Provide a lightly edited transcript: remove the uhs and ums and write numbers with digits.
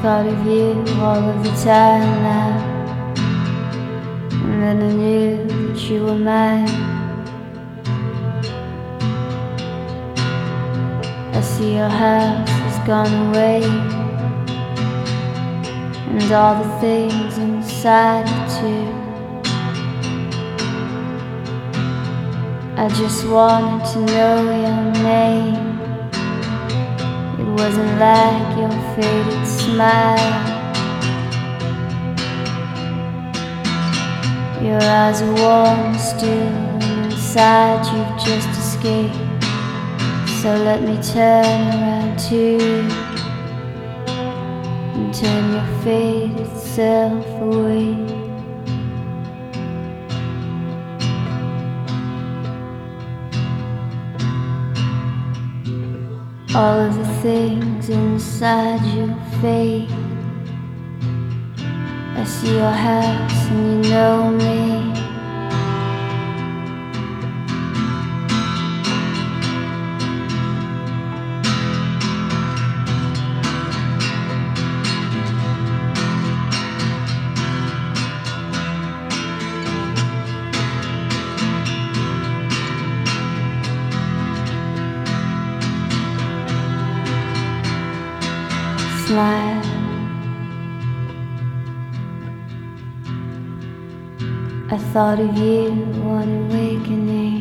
thought of you all of the time now, and then I knew that you were mine. I see your house has gone away, and all the things inside it too. I just wanted to know your name. It wasn't like your faded smile. Your eyes are warm still, and inside you've just escaped. So let me turn around too, and turn your faded self away. All of the things inside you fade. I see your house and you know me. Smile. I thought of you one awakening.